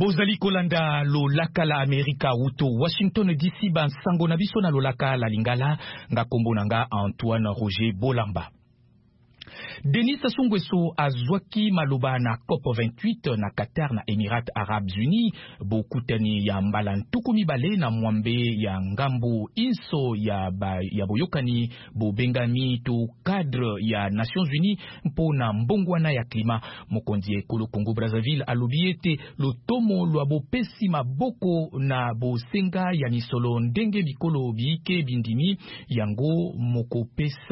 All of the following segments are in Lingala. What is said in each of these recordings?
Bozali kolanda lo laka la Amerika uto Washington DC ban sango na biso na lo laka la Lingala nga kombo nanga Antoine Roger Bolamba. Denis Sassou Nguesso azwaki maloba na COP28 na Qatar na Émirats Arabes Unis bokutani ya mbalantuku mibale na mwambe ya ngambo inso ya boyokani bobengami to cadre ya Nations Unies mpona mbongwana ya klima. Mokonzi ekolo Congo Brazzaville alobi ete lotomo lwa bopesi maboko na bosenga ya misolo ndenge bikolo biike bindimi yango moko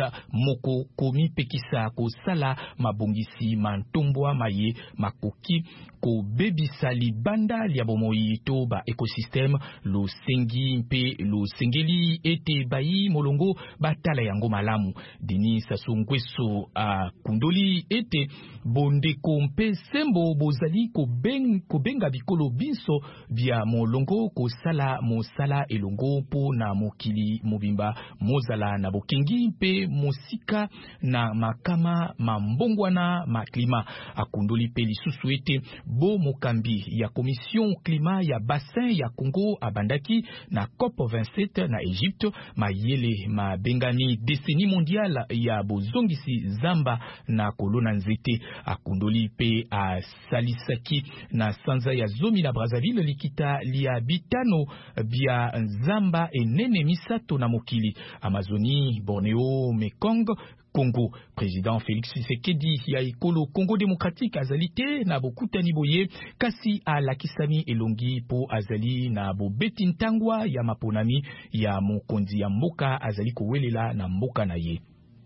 komi pekisa ko sala mabongisi mantombwa maye makoki ko bebisa libanda lia bomoi to ba ekosystème lo sengi mpe lo sengeli ete bayi molongo batala yango malamu. Denis Sassou Nguesso kundoli ete bondeko mpe sembo bozali ko benga bikolo binso via molongo ko sala mosala elongo po na mokili mobimba mozala na bokengi mpe mosika na makama mambongwana maklima. Akundoli pe lisusu ete bo mokambi ya Commission Climat ya Bassin ya Congo abandaki na COP27 na Egypte mayele mabengani décennie mondiale ya bozongisi zamba na kolona nzete. Akundoli pe salisaki na sanza ya zomi na Brazzaville likita lia bitano bia zamba enene misato na mokili Amazonie, Borneo, Mekong, Congo. Président Félix Tshisekedi ya ekolo Congo démocratique azalite na bokutani boye kasi alakisami elongi po azali na bobeti ntangwa ya maponami ya mokonzi ya mboka azali kowelela na mboka na ye.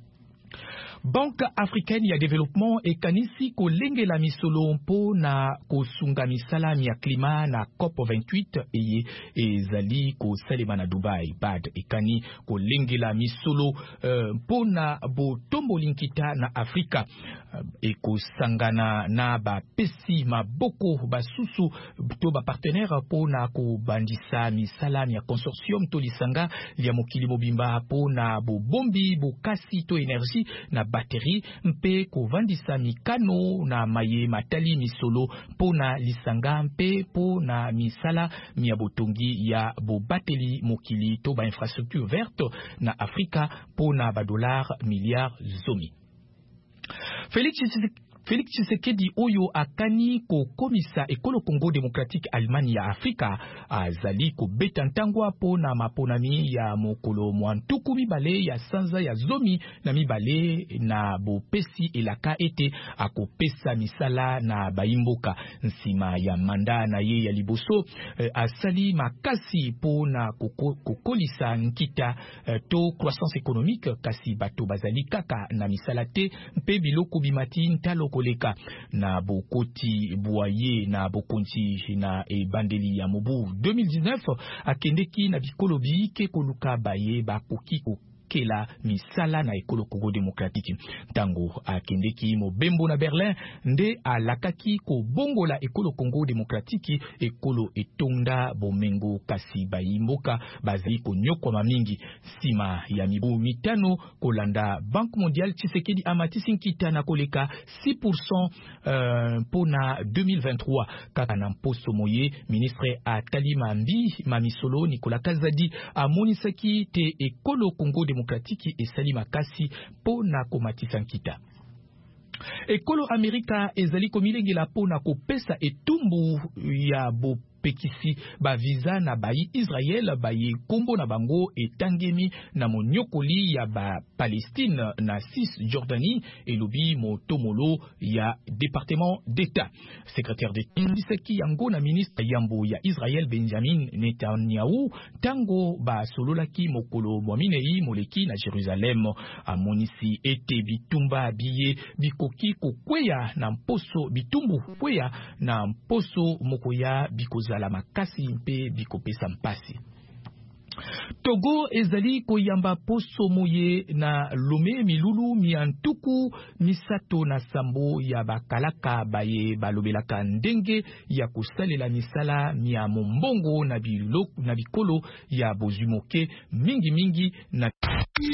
Banque africaine ya développement ekanisi kolengela misolo mpo na kosunga misala ya klima na COP28 eye ezali kosalema na Dubai. BAD ekani kolengela misolo mpo na botombo linkita na Afrika ekosangana na bapesi maboko basusu to ba partenaire mpo na kobandisa misala ya consortium to lisanga lia mokili mobimba mpo na bobombi bokasi to énergie na batterie mpe kovandisa mikano na maye matali misolo pona lisanga mpe pona misala mia botongi ya bobateli mokili to ba infrastructure verte na Afrika pona ba dollar milliard zomi. Félix Tshisekedi oyo akani ko komisa ekolo Congo démocratique Allemagne ya Afrika azali ko betantangwa po na maponami ya mokolo mwantuku mibale ya sanza ya zomi na mibale na bopesi elaka ete akopesa misala na baimboka nsima ya manda na ye ya liboso. Asali makasi po na kokolisa nkita to croissance économique kasi bato bazali kaka na misala te mpe biloko bimati ntalo koleka na bokoti boye na bokonti na ebandeli ya mobu 2019 akendeki na bikolo biike koluka baye bakoki kela misala na ekolo Congo démocratique. Tango akendeki mobembo na Berlin nde alakaki ko bongola ekolo Congo démocratique ekolo etonda bomengo kasi bayimboka bazali ko nyokwa mingi sima ya mibu mitano kolanda Banque mondiale. Tshisekedi amatisi nkita na koleka 6% pona 2023 kaka na mposo moye. Ministre Atali Mamisolo Nicolas Kazadi amonisaki te ekolo Congo démocratique esali makasi po na komatisa nkita. Ekolo Amerika ezali komilengela po na kopesa etumbu ya pekisi ba visa na bayi Israël bayi kombo na bango etangemi na monyokoli ya ba Palestine na Cisjordanie elobi motomolo ya département d'État. Secrétaire d'État Biseki yango na ministre yambo ya Israël Benjamin Netanyahu tango ba sololaki mokolo mwaminei moleki na Jérusalem amonisi ete bitumba biye bikoki kokweya na mposo bitumbu kweya na mposo mokoya bikoza la makasi mpe bikopesa mpasi. Togo ezali koyamba poso moye na Lomé milulu miantuku misato na sambo ya bakalaka baye balobelaka ndenge ya kosalela misala mia mombongo na bikolo ya bozumoke mingi na